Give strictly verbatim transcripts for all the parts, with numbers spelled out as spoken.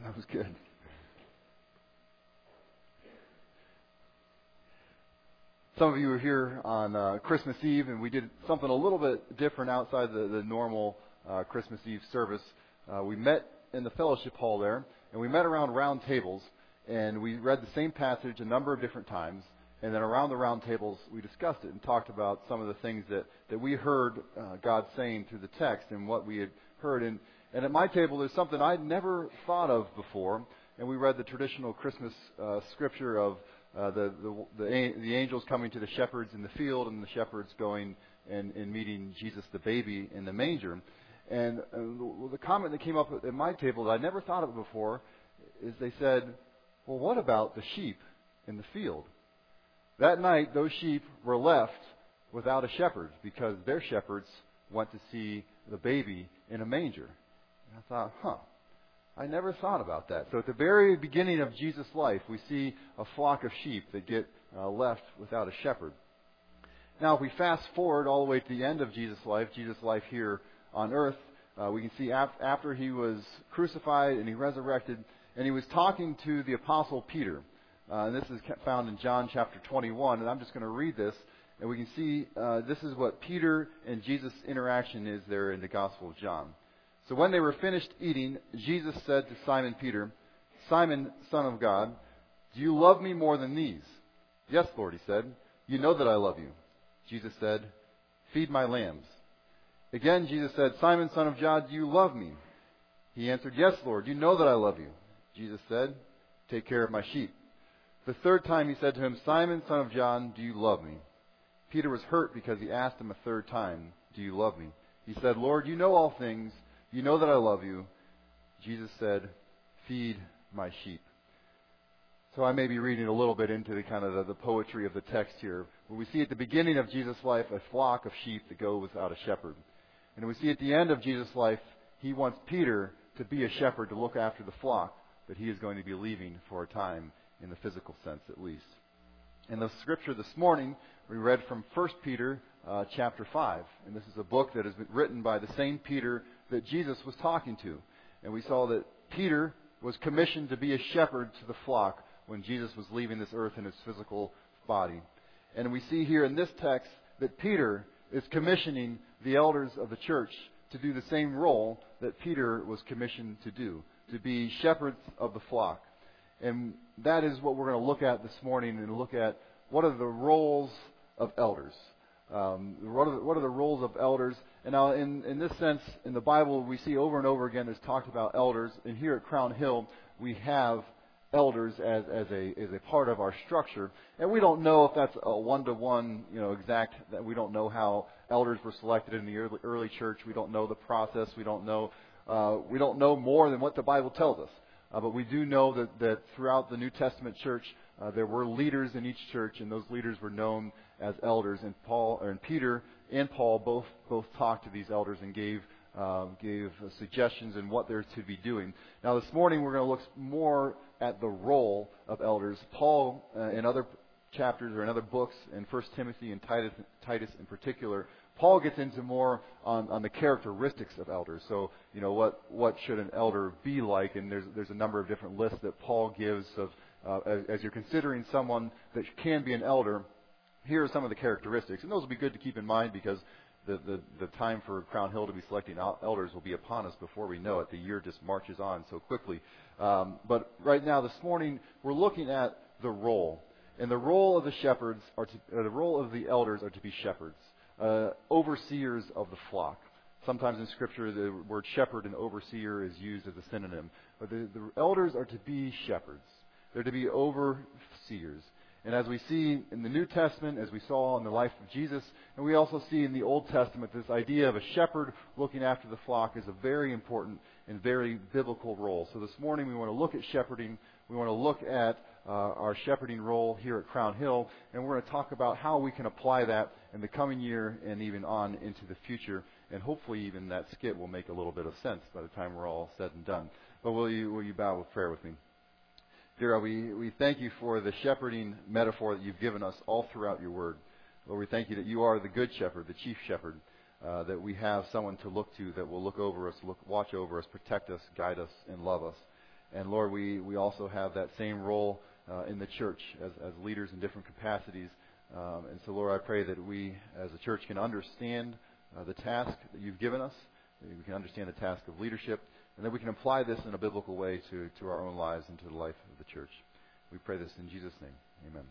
That was good. Some of you were here on uh, Christmas Eve, and we did something a little bit different outside the, the normal uh, Christmas Eve service. Uh, we met in the fellowship hall there, and we met around round tables, and we read the same passage a number of different times. And then around the round tables, we discussed it and talked about some of the things that, that we heard uh, God saying through the text and what we had heard. And, and at my table, there's something I'd never thought of before. And we read the traditional Christmas uh, scripture of uh, the, the, the, the angels coming to the shepherds in the field and the shepherds going and, and meeting Jesus the baby in the manger. And uh, the, the comment that came up at my table that I never thought of before is they said, well, what about the sheep in the field? That night, those sheep were left without a shepherd because their shepherds went to see the baby in a manger. And I thought, huh, I never thought about that. So at the very beginning of Jesus' life, we see a flock of sheep that get uh, left without a shepherd. Now, if we fast forward all the way to the end of Jesus' life, Jesus' life here on earth, uh, we can see af- after he was crucified and he resurrected, and he was talking to the apostle Peter. Uh, and this is found in John chapter twenty-one, and I'm just going to read this, and we can see uh, this is what Peter and Jesus' interaction is there in the Gospel of John. So when they were finished eating, Jesus said to Simon Peter, Simon, son of God, do you love me more than these? Yes, Lord, he said. You know that I love you. Jesus said, feed my lambs. Again, Jesus said, Simon, son of John, do you love me? He answered, yes, Lord, you know that I love you. Jesus said, take care of my sheep. The third time he said to him, Simon, son of John, do you love me? Peter was hurt because he asked him a third time, do you love me? He said, Lord, you know all things. You know that I love you. Jesus said, feed my sheep. So I may be reading a little bit into the kind of the, the poetry of the text here. Where we see at the beginning of Jesus' life a flock of sheep that go without a shepherd. And we see at the end of Jesus' life, he wants Peter to be a shepherd to look after the flock that he is going to be leaving for a time, in the physical sense at least. In the scripture this morning, we read from First Peter uh, chapter five. And this is a book that has been written by the same Peter that Jesus was talking to. And we saw that Peter was commissioned to be a shepherd to the flock when Jesus was leaving this earth in his physical body. And we see here in this text that Peter is commissioning the elders of the church to do the same role that Peter was commissioned to do, to be shepherds of the flock. And that is what we're going to look at this morning, and look at what are the roles of elders. Um, what, are the, what are the roles of elders? And now, in, in this sense, in the Bible, we see over and over again there's talked about elders. And here at Crown Hill, we have elders as, as a as a part of our structure. And we don't know if that's a one-to-one, you know, exact. That we don't know how elders were selected in the early, early church. We don't know the process. We don't know. Uh, we don't know more than what the Bible tells us. Uh, but we do know that, that throughout the New Testament church, uh, there were leaders in each church, and those leaders were known as elders. And Paul, or and Peter, and Paul both both talked to these elders and gave uh, gave uh, suggestions in what they're to be doing. Now, this morning we're going to look more at the role of elders. Paul, uh, in other chapters or in other books, in First Timothy and Titus, Titus in particular, Paul gets into more on, on the characteristics of elders. So, you know, what, what should an elder be like? And there's there's a number of different lists that Paul gives of uh, as, as you're considering someone that can be an elder. Here are some of the characteristics, and those will be good to keep in mind because the, the, the time for Crown Hill to be selecting elders will be upon us before we know it. The year just marches on so quickly. Um, but right now, this morning, we're looking at the role, and the role of the shepherds are to, uh, the role of the elders are to be shepherds. Uh, overseers of the flock. Sometimes in Scripture the word shepherd and overseer is used as a synonym. But the, the elders are to be shepherds. They're to be overseers. And as we see in the New Testament, as we saw in the life of Jesus, and we also see in the Old Testament, this idea of a shepherd looking after the flock is a very important and very biblical role. So this morning we want to look at shepherding. We want to look at uh, our shepherding role here at Crown Hill, and we're going to talk about how we can apply that in the coming year and even on into the future. And hopefully even that skit will make a little bit of sense by the time we're all said and done. But will you will you bow with prayer with me? Dear God, we, we thank you for the shepherding metaphor that you've given us all throughout your word. Lord, we thank you that you are the good shepherd, the chief shepherd, uh, that we have someone to look to that will look over us, look, watch over us, protect us, guide us, and love us. And Lord, we, we also have that same role uh, in the church as, as leaders in different capacities. Um, and so, Lord, I pray that we as a church can understand uh, the task that you've given us. That we can understand the task of leadership. And that we can apply this in a biblical way to, to our own lives and to the life of the church. We pray this in Jesus' name. Amen.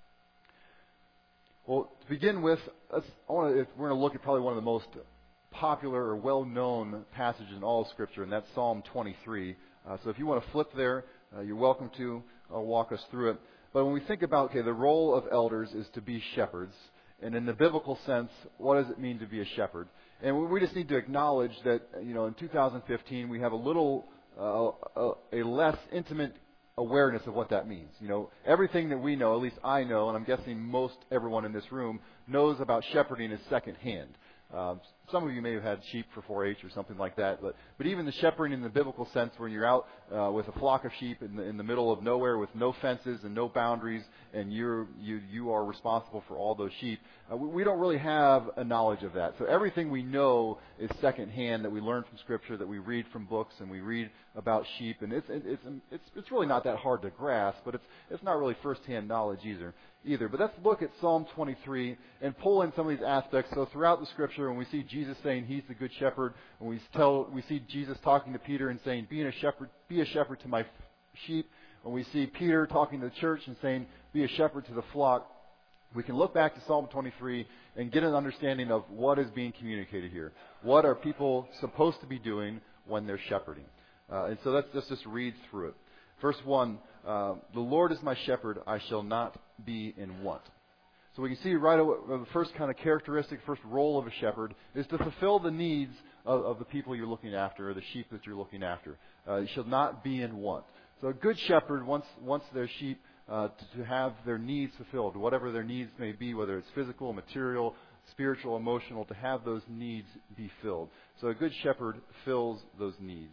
Well, to begin with, let's, I want to, we're going to look at probably one of the most popular or well-known passages in all of Scripture, and that's Psalm twenty-three. Uh, so if you want to flip there, uh, you're welcome to. I'll walk us through it. But when we think about, okay, the role of elders is to be shepherds. And in the biblical sense, what does it mean to be a shepherd? And we just need to acknowledge that, you know, in two thousand fifteen, we have a little, uh, a, a less intimate awareness of what that means. You know, everything that we know, at least I know, and I'm guessing most everyone in this room knows about shepherding is secondhand. Um, some of you may have had sheep for four H or something like that, but but even the shepherding in the biblical sense, when you're out uh, with a flock of sheep in the, in the middle of nowhere with no fences and no boundaries, and you're you you are responsible for all those sheep, uh, we, we don't really have a knowledge of that. So everything we know is secondhand that we learn from Scripture, that we read from books, and we read about sheep, and it's it's it's it's really not that hard to grasp, but it's it's not really firsthand knowledge either. Either, but let's look at Psalm twenty-three and pull in some of these aspects. So throughout the Scripture, when we see Jesus saying He's the good shepherd, when we tell, we see Jesus talking to Peter and saying, "Be a shepherd, be a shepherd to my sheep." When we see Peter talking to the church and saying, "Be a shepherd to the flock," we can look back to Psalm twenty-three and get an understanding of what is being communicated here. What are people supposed to be doing when they're shepherding? Uh, and so let's, let's just read through it. Verse one, uh, the Lord is my shepherd, I shall not be in want. So we can see right away, the first kind of characteristic, first role of a shepherd is to fulfill the needs of, of the people you're looking after, or the sheep that you're looking after. Uh, you shall not be in want. So a good shepherd wants, wants their sheep uh, to, to have their needs fulfilled, whatever their needs may be, whether it's physical, material, spiritual, emotional, to have those needs be filled. So a good shepherd fills those needs.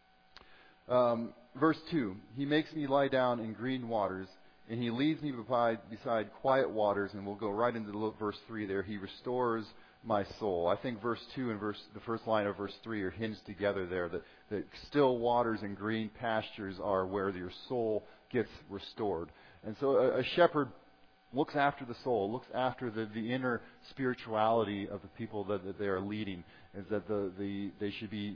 Um, verse two, He makes me lie down in green waters, and He leads me beside, beside quiet waters, and we'll go right into the verse three there. He restores my soul. I think verse two and verse the first line of verse three are hinged together there, that, that still waters and green pastures are where your soul gets restored. And so a, a shepherd looks after the soul, looks after the, the inner spirituality of the people that, that they are leading, is that the, the they should be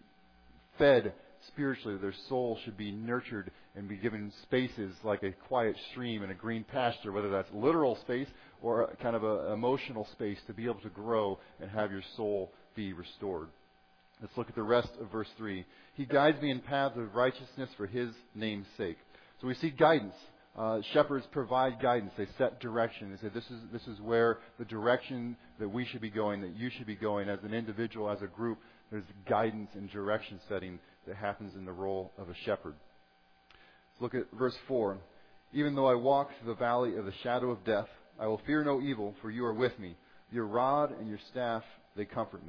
fed spiritually. Their soul should be nurtured and be given spaces like a quiet stream and a green pasture, whether that's literal space or a kind of an emotional space, to be able to grow and have your soul be restored. Let's look at the rest of verse three. He guides me in paths of righteousness for His name's sake. So we see guidance. Uh, shepherds provide guidance. They set direction. They say this is this is where the direction that we should be going, that you should be going as an individual, as a group. There's guidance and direction setting that happens in the role of a shepherd. Let's look at verse four. Even though I walk through the valley of the shadow of death, I will fear no evil, for you are with me. Your rod and your staff, they comfort me.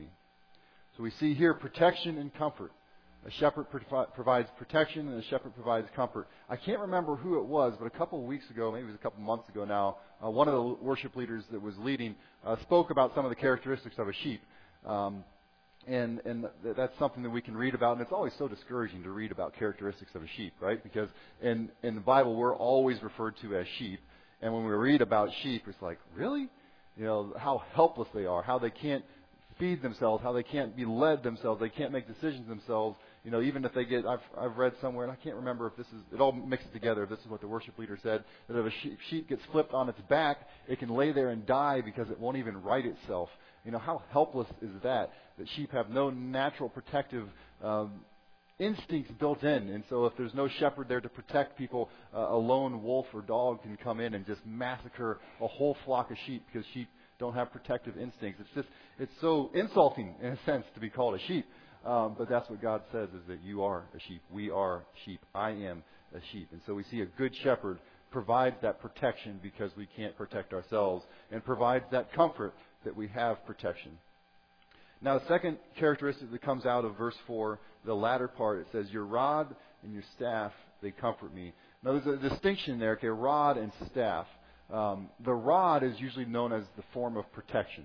So we see here protection and comfort. A shepherd provi- provides protection, and a shepherd provides comfort. I can't remember who it was, but a couple of weeks ago, maybe it was a couple of months ago now, uh, one of the worship leaders that was leading uh, spoke about some of the characteristics of a sheep. Um, And and th- that's something that we can read about, and it's always so discouraging to read about characteristics of a sheep, right? Because in in the Bible, we're always referred to as sheep, and when we read about sheep, it's like, really? You know, how helpless they are, how they can't feed themselves, how they can't be led themselves, they can't make decisions themselves. You know, even if they get, I've I've read somewhere, and I can't remember if this is, it all mixes together. If this is what the worship leader said, that if a sheep, sheep gets flipped on its back, it can lay there and die because it won't even right itself. You know, how helpless is that? That sheep have no natural protective um, instincts built in. And so if there's no shepherd there to protect people, uh, a lone wolf or dog can come in and just massacre a whole flock of sheep because sheep don't have protective instincts. It's just, it's so insulting in a sense to be called a sheep. Um, but that's what God says, is that you are a sheep. We are sheep. I am a sheep. And so we see a good shepherd provides that protection because we can't protect ourselves, and provides that comfort that we have protection. Now, the second characteristic that comes out of verse four, the latter part, it says, your rod and your staff, they comfort me. Now, there's a distinction there, okay, rod and staff. Um, the rod is usually known as the form of protection.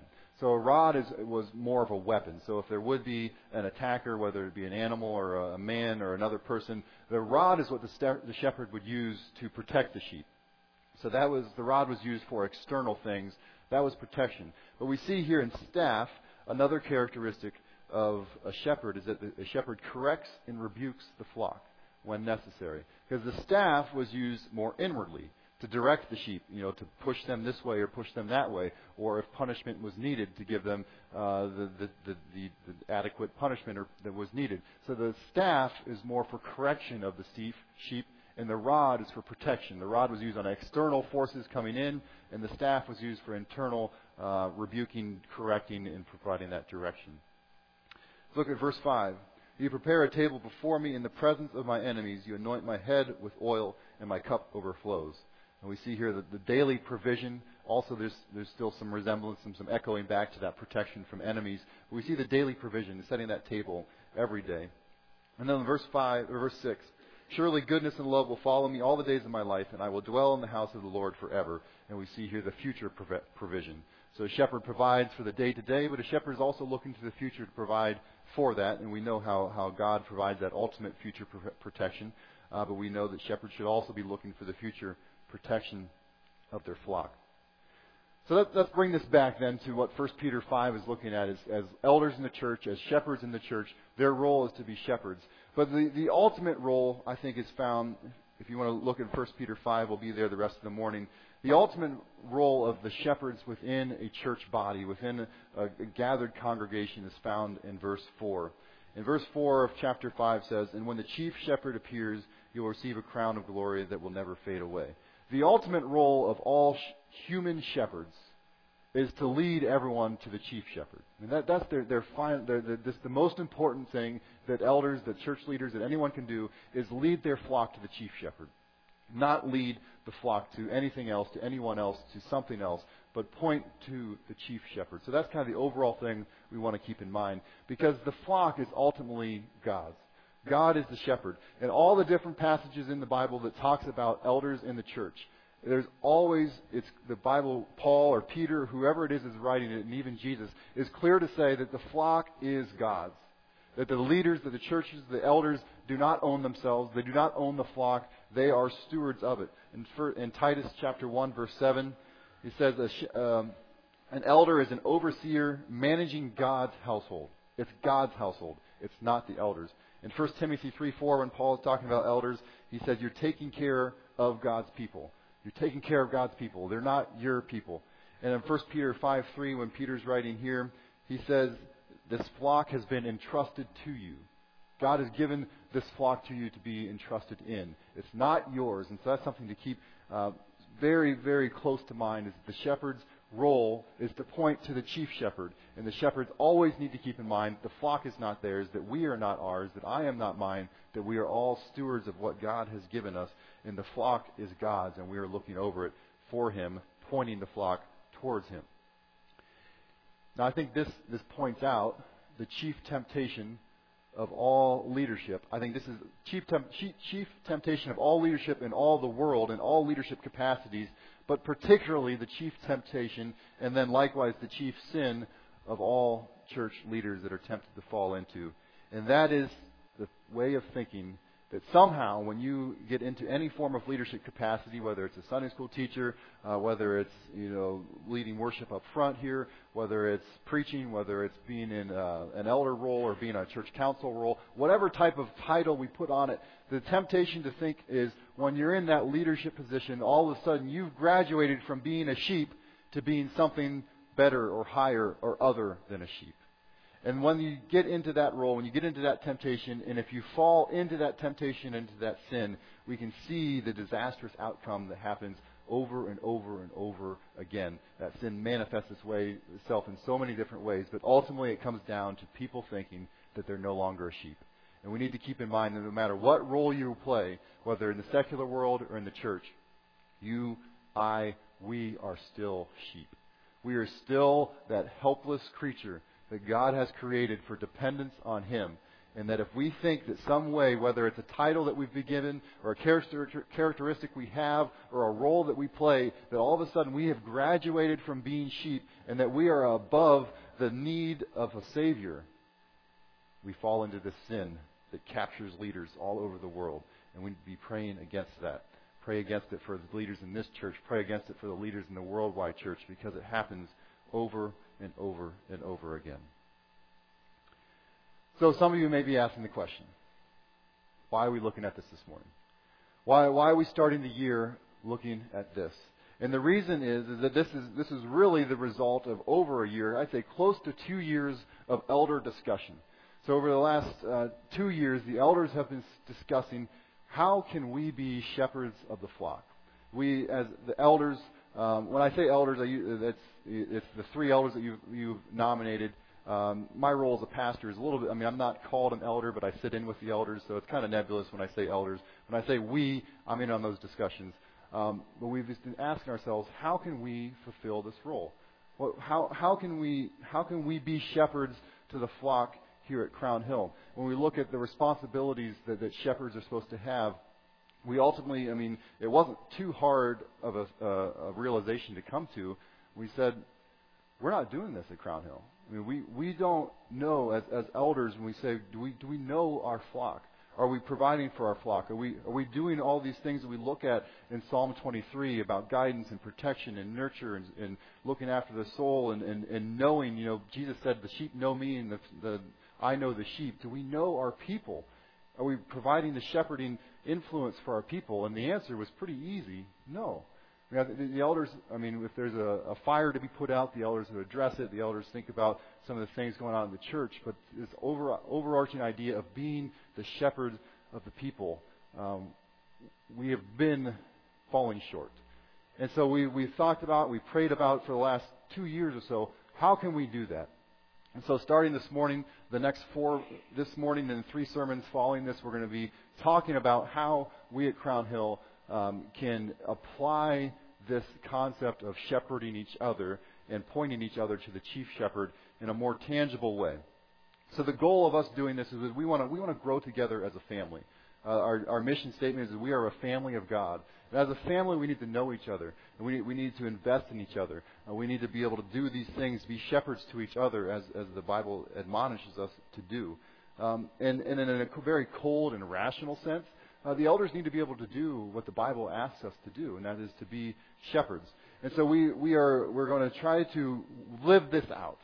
So a rod is, was more of a weapon. So if there would be an attacker, whether it be an animal or a man or another person, the rod is what the, ste- the shepherd would use to protect the sheep. So that was, the rod was used for external things. That was protection. But we see here in staff, another characteristic of a shepherd is that the, the shepherd corrects and rebukes the flock when necessary. Because the staff was used more inwardly to direct the sheep, you know, to push them this way or push them that way, or if punishment was needed, to give them uh, the, the, the, the, the adequate punishment or, that was needed. So the staff is more for correction of the sheep, sheep, and the rod is for protection. The rod was used on external forces coming in, and the staff was used for internal uh, rebuking, correcting, and providing that direction. Look at verse five. You prepare a table before me in the presence of my enemies. You anoint my head with oil, and my cup overflows. And we see here that the daily provision, also there's there's still some resemblance and some echoing back to that protection from enemies. But we see the daily provision, setting that table every day. And then in verse five or verse six, surely goodness and love will follow me all the days of my life, and I will dwell in the house of the Lord forever. And we see here the future provision. So a shepherd provides for the day-to-day, but a shepherd is also looking to the future to provide for that. And we know how, how God provides that ultimate future protection. Uh, but we know that shepherds should also be looking for the future protection of their flock. So let, let's bring this back then to what First Peter five is looking at as, as elders in the church, as shepherds in the church. Their role is to be shepherds. But the, the ultimate role, I think, is found, if you want to look at First Peter five, we'll be there the rest of the morning. The ultimate role of the shepherds within a church body, within a, a gathered congregation, is found in verse four. In verse four of chapter five says, and when the chief shepherd appears, you will receive a crown of glory that will never fade away. The ultimate role of all sh- human shepherds is to lead everyone to the chief shepherd. And that, that's their, their, final, their, their this, the most important thing that elders, that church leaders, that anyone can do is lead their flock to the chief shepherd. Not lead the flock to anything else, to anyone else, to something else, but point to the chief shepherd. So that's kind of the overall thing we want to keep in mind, because the flock is ultimately God's. God is the shepherd. And all the different passages in the Bible that talks about elders in the church, there's always, it's the Bible, Paul or Peter, whoever it is is writing it, and even Jesus, is clear to say that the flock is God's. That the leaders, that the churches, the elders do not own themselves. They do not own the flock. They are stewards of it. In, for, in Titus chapter one, verse seven, he says, a, um, an elder is an overseer managing God's household. It's God's household. It's not the elders. In First Timothy three four, when Paul is talking about elders, he says, you're taking care of God's people. You're taking care of God's people. They're not your people. And in First Peter five three, when Peter's writing here, he says, this flock has been entrusted to you. God has given this flock to you to be entrusted in. It's not yours. And so that's something to keep uh, very, very close to mind, is the shepherd's role is to point to the chief shepherd. And the shepherds always need to keep in mind the flock is not theirs, that we are not ours, that I am not mine, that we are all stewards of what God has given us. And the flock is God's, and we are looking over it for Him, pointing the flock towards Him. Now I think this, this points out the chief temptation of all leadership. I think this is chief, temp- chief temptation of all leadership in all the world, in all leadership capacities, but particularly the chief temptation, and then likewise the chief sin of all church leaders that are tempted to fall into. And that is the way of thinking that somehow when you get into any form of leadership capacity, whether it's a Sunday school teacher, uh, whether it's, you know, leading worship up front here, whether it's preaching, whether it's being in uh, an elder role or being a church council role, whatever type of title we put on it, the temptation to think is when you're in that leadership position, all of a sudden you've graduated from being a sheep to being something better or higher or other than a sheep. And when you get into that role, when you get into that temptation, and if you fall into that temptation, into that sin, we can see the disastrous outcome that happens over and over and over again. That sin manifests its way, itself in so many different ways, but ultimately it comes down to people thinking that they're no longer a sheep. And we need to keep in mind that no matter what role you play, whether in the secular world or in the church, you, I, we are still sheep. We are still that helpless creature that God has created for dependence on Him. And that if we think that some way, whether it's a title that we've been given, or a character, characteristic we have, or a role that we play, that all of a sudden we have graduated from being sheep and that we are above the need of a Savior, we fall into this sin that captures leaders all over the world. And we need to be praying against that. Pray against it for the leaders in this church. Pray against it for the leaders in the worldwide church, because it happens over and over and over again. So some of you may be asking the question, why are we looking at this this morning? Why, why are we starting the year looking at this? And the reason is, is that this is, this is really the result of over a year, I'd say close to two years of elder discussion. So over the last uh, two years, the elders have been discussing how can we be shepherds of the flock. We, as the elders, um, when I say elders, I, that's, it's the three elders that you've, you've nominated. Um, my role as a pastor is a little bit, I mean, I'm not called an elder, but I sit in with the elders, so it's kind of nebulous when I say elders. When I say we, I'm in on those discussions. Um, but we've just been asking ourselves, how can we fulfill this role? Well, how, how can we, how can we be shepherds to the flock here at Crown Hill? When we look at the responsibilities that, that shepherds are supposed to have, we ultimately, I mean, it wasn't too hard of a, a, a realization to come to. We said, we're not doing this at Crown Hill. I mean, we, we don't know as, as elders when we say, do we do we know our flock? Are we providing for our flock? Are we are we doing all these things that we look at in Psalm twenty-three about guidance and protection and nurture and, and looking after the soul and, and, and knowing, you know, Jesus said, the sheep know me and the, the I know the sheep. Do we know our people? Are we providing the shepherding influence for our people? And the answer was pretty easy, no. I mean, the, the elders, I mean, if there's a, a fire to be put out, the elders would address it. The elders think about some of the things going on in the church. But this over, overarching idea of being the shepherd of the people, um, we have been falling short. And so we, we've talked about, we prayed about for the last two years or so, how can we do that? And so starting this morning, the next four, this morning and three sermons following this, we're going to be talking about how we at Crown Hill um, can apply this concept of shepherding each other and pointing each other to the chief shepherd in a more tangible way. So the goal of us doing this is that we want to we want to grow together as a family. Uh, our, our mission statement is that we are a family of God. And as a family, we need to know each other. And we, we need to invest in each other. Uh, we need to be able to do these things, be shepherds to each other, as, as the Bible admonishes us to do. Um, and, and in a very cold and rational sense, uh, the elders need to be able to do what the Bible asks us to do, and that is to be shepherds. And so we, we are we're going to try to live this out.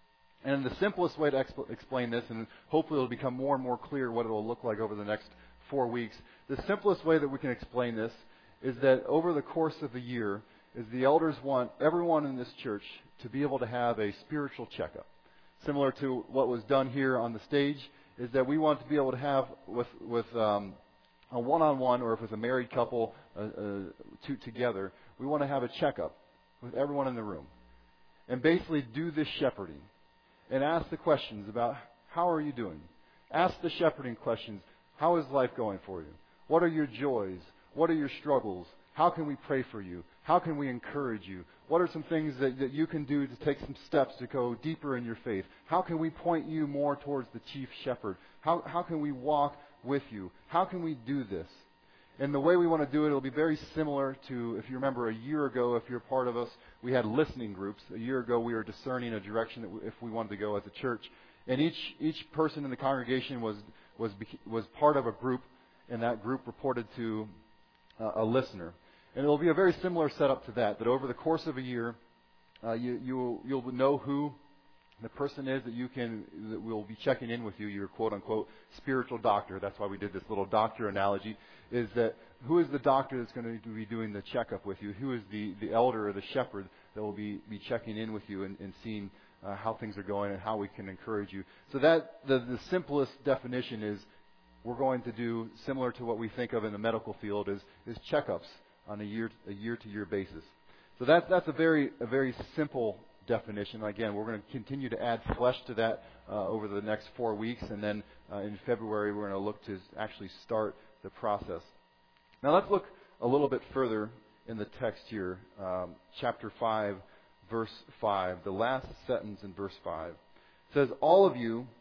And the simplest way to exp- explain this, and hopefully it'll become more and more clear what it will look like over the next four weeks, the simplest way that we can explain this is that over the course of the year, is the elders want everyone in this church to be able to have a spiritual checkup. Similar to what was done here on the stage, is that we want to be able to have with with um, a one-on-one, or if it's a married couple, uh, uh, two together, we want to have a checkup with everyone in the room, and basically do this shepherding, and ask the questions about how are you doing. Ask the shepherding questions. How is life going for you? What are your joys? What are your struggles? How can we pray for you? How can we encourage you? What are some things that, that you can do to take some steps to go deeper in your faith? How can we point you more towards the chief shepherd? How, how can we walk with you? How can we do this? And the way we want to do it, it'll be very similar to, if you remember a year ago, if you're part of us, we had listening groups. A year ago, we were discerning a direction that we, if we wanted to go as a church. And each each person in the congregation was was was part of a group, and that group reported to uh, a listener. And it'll be a very similar setup to that, that over the course of a year, uh, you, you'll, you'll know who the person is that you can, that will be checking in with you, your quote-unquote spiritual doctor. That's why we did this little doctor analogy, is that who is the doctor that's going to be doing the checkup with you? Who is the, the elder or the shepherd that will be, be checking in with you and, and seeing uh, how things are going and how we can encourage you? So that the, the simplest definition is we're going to do similar to what we think of in the medical field is, is checkups on a year a year to year basis. So that's that's a very a very simple definition. Again, we're going to continue to add flesh to that uh, over the next four weeks, and then uh, in February we're going to look to actually start the process. Now let's look a little bit further in the text here, um, chapter five, verse five. The last sentence in verse five. It says, "All of you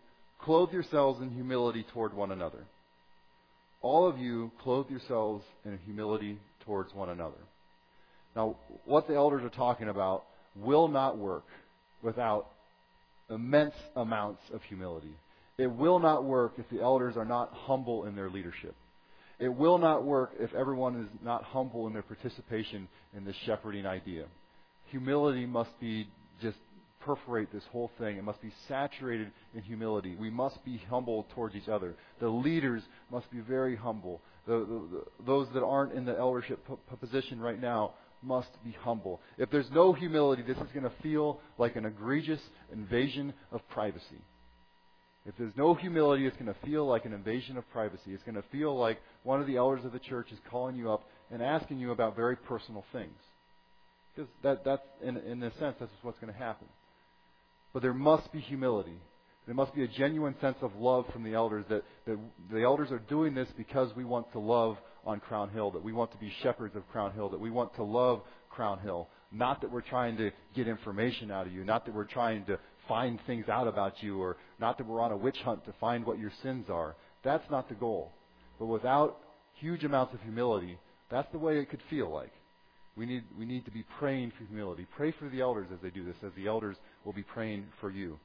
clothe yourselves in humility toward one another. All of you clothe yourselves in humility towards one another. Now, what the elders are talking about will not work without immense amounts of humility. It will not work if the elders are not humble in their leadership. It will not work if everyone is not humble in their participation in the shepherding idea. Humility must be just perforate this whole thing. It must be saturated in humility. We must be humble towards each other. The leaders must be very humble. The, the, the, those that aren't in the eldership p- position right now must be humble. If there's no humility, this is going to feel like an egregious invasion of privacy. If there's no humility, it's going to feel like an invasion of privacy. It's going to feel like one of the elders of the church is calling you up and asking you about very personal things. Because that, that's, in, in a sense, that's what's going to happen. But there must be humility. There must be a genuine sense of love from the elders, that, that the elders are doing this because we want to love on Crown Hill, that we want to be shepherds of Crown Hill, that we want to love Crown Hill. Not that we're trying to get information out of you, not that we're trying to find things out about you, or not that we're on a witch hunt to find what your sins are. That's not the goal. But without huge amounts of humility, that's the way it could feel like. We need we need to be praying for humility. Pray for the elders as they do this, as the elders will be praying for you.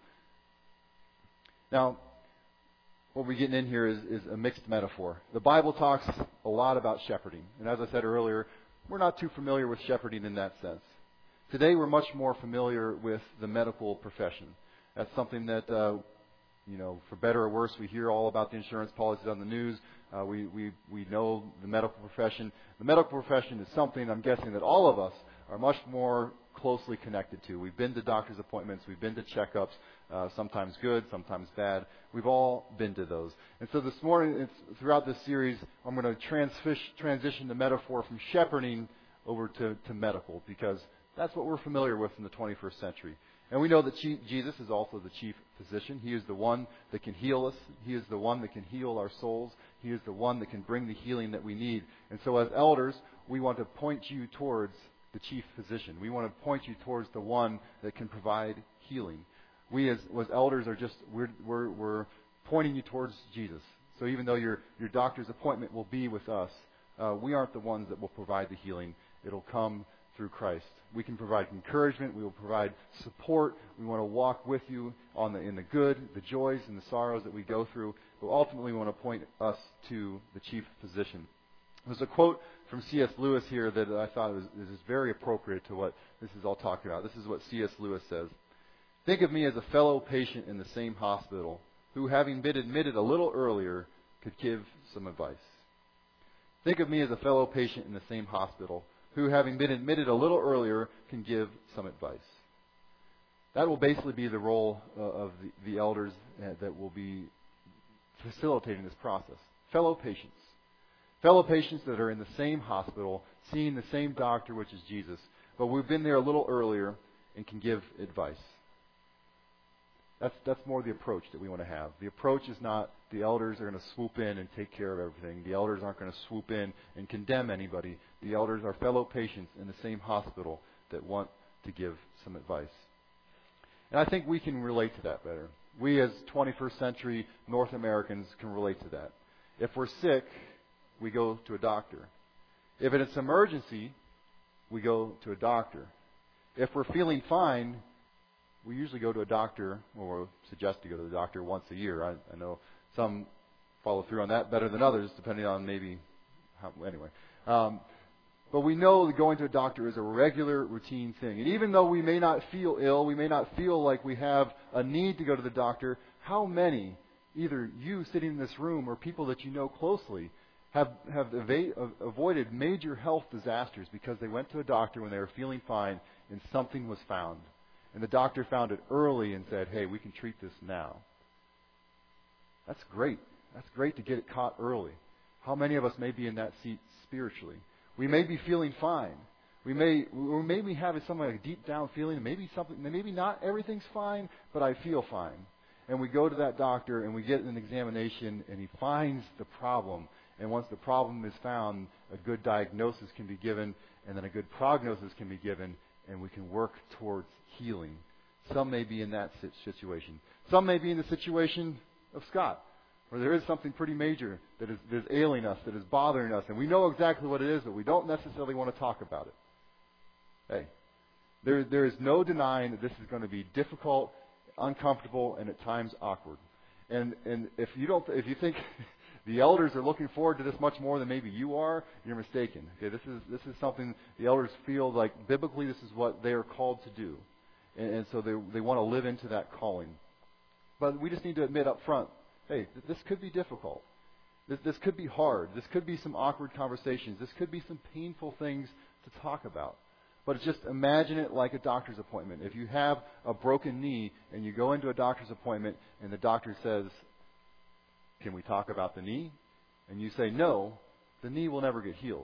Now, what we're getting in here is, is a mixed metaphor. The Bible talks a lot about shepherding. And as I said earlier, we're not too familiar with shepherding in that sense. Today we're much more familiar with the medical profession. That's something that, uh, you know, for better or worse, we hear all about the insurance policies on the news. Uh, we, we, we know the medical profession. The medical profession is something, I'm guessing, that all of us are much more closely connected to. We've been to doctor's appointments. We've been to checkups, uh, sometimes good, sometimes bad. We've all been to those. And so this morning, it's, throughout this series, I'm going to transish, transition the metaphor from shepherding over to, to medical, because that's what we're familiar with in the twenty-first century. And we know that Jesus is also the chief physician. He is the one that can heal us. He is the one that can heal our souls. He is the one that can bring the healing that we need. And so as elders, we want to point you towards the chief physician. We want to point you towards the one that can provide healing. We as, as elders are just, we're, we're, we're pointing you towards Jesus. So even though your, your doctor's appointment will be with us, uh, we aren't the ones that will provide the healing. It'll come through Christ. We can provide encouragement. We will provide support. We want to walk with you on the, in the good, the joys, and the sorrows that we go through. But ultimately, we want to point us to the chief physician. There's a quote from C S Lewis here that I thought was, is very appropriate to what this is all talking about. This is what C S Lewis says. Think of me as a fellow patient in the same hospital who, having been admitted a little earlier, could give some advice. Think of me as a fellow patient in the same hospital who, having been admitted a little earlier, can give some advice. That will basically be the role uh, of the, the elders uh, that will be facilitating this process. Fellow patients. Fellow patients that are in the same hospital, seeing the same doctor, which is Jesus, but we've been there a little earlier and can give advice. That's that's more the approach that we want to have. The approach is not the elders are going to swoop in and take care of everything. The elders aren't going to swoop in and condemn anybody. The elders are fellow patients in the same hospital that want to give some advice. And I think we can relate to that better. We as twenty-first century North Americans can relate to that. If we're sick, we go to a doctor. If it's an emergency, we go to a doctor. If we're feeling fine, we usually go to a doctor, or suggest to go to the doctor once a year. I, I know some follow through on that better than others, depending on maybe how, anyway. Um, but we know that going to a doctor is a regular, routine thing. And even though we may not feel ill, we may not feel like we have a need to go to the doctor, how many, either you sitting in this room or people that you know closely, have, have eva- avoided major health disasters because they went to a doctor when they were feeling fine and something was found? And the doctor found it early and said, hey, we can treat this now. That's great. That's great to get it caught early. How many of us may be in that seat spiritually? We may be feeling fine. We may, or maybe have some like a deep down feeling, maybe something, maybe not everything's fine, but I feel fine. And we go to that doctor and we get an examination and he finds the problem. And once the problem is found, a good diagnosis can be given and then a good prognosis can be given, and we can work towards healing. Some may be in that situation. Some may be in the situation of Scott, where there is something pretty major that is, that is ailing us, that is bothering us, and we know exactly what it is, but we don't necessarily want to talk about it. Hey, there, there is no denying that this is going to be difficult, uncomfortable, and at times awkward. And and if you don't, if you think the elders are looking forward to this much more than maybe you are, you're mistaken. Okay, this is this is something the elders feel like biblically this is what they are called to do, and, and so they they want to live into that calling. But we just need to admit up front, hey, this could be difficult. This this could be hard. This could be some awkward conversations. This could be some painful things to talk about. But it's just imagine it like a doctor's appointment. If you have a broken knee and you go into a doctor's appointment and the doctor says, can we talk about the knee? And you say no, the knee will never get healed.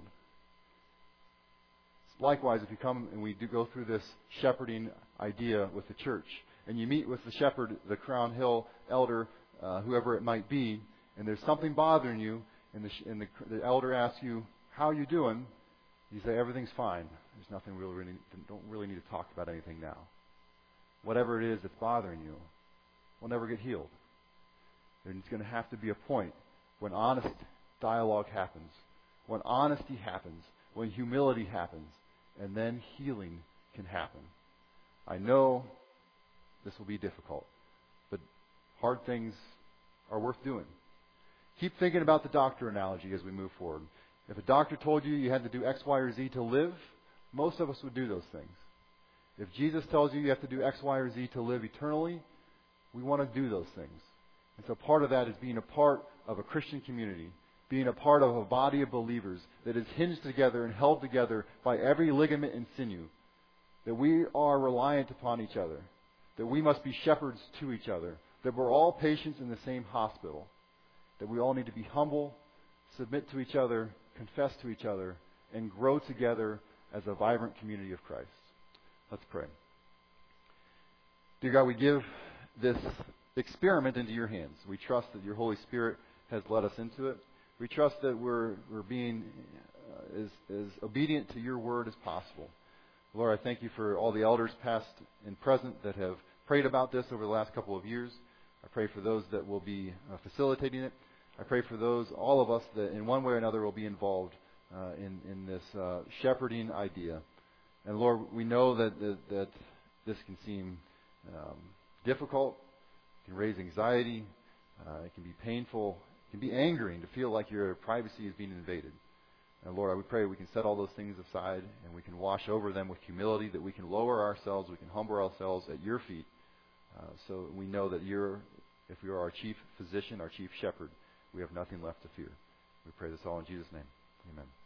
Likewise, if you come and we do go through this shepherding idea with the church, and you meet with the shepherd, the Crown Hill elder, uh, whoever it might be, and there's something bothering you, and the, and the, the elder asks you, how are you doing? You say, everything's fine. There's nothing really, really, don't really need to talk about anything now. Whatever it is that's bothering you will never get healed. There's going to have to be a point when honest dialogue happens, when honesty happens, when humility happens, and then healing can happen. I know this will be difficult, but hard things are worth doing. Keep thinking about the doctor analogy as we move forward. If a doctor told you you had to do X, Y, or Z to live, most of us would do those things. If Jesus tells you you have to do X, Y, or Z to live eternally, we want to do those things. And so part of that is being a part of a Christian community, being a part of a body of believers that is hinged together and held together by every ligament and sinew, that we are reliant upon each other, that we must be shepherds to each other, that we're all patients in the same hospital, that we all need to be humble, submit to each other, confess to each other, and grow together as a vibrant community of Christ. Let's pray. Dear God, we give this experiment into your hands. We trust that your Holy Spirit has led us into it. We trust that we're we're being uh, as, as obedient to your word as possible. Lord, I thank you for all the elders past and present that have prayed about this over the last couple of years. I pray for those that will be uh, facilitating it. I pray for those, all of us, that in one way or another will be involved uh, in, in this uh, shepherding idea. And Lord, we know that, that, that this can seem um, difficult, it can raise anxiety, uh, it can be painful, it can be angering to feel like your privacy is being invaded. And Lord, I would pray we can set all those things aside and we can wash over them with humility, that we can lower ourselves, we can humble ourselves at your feet, uh, so we know that you're, if you're our chief physician, our chief shepherd, we have nothing left to fear. We pray this all in Jesus' name. Amen.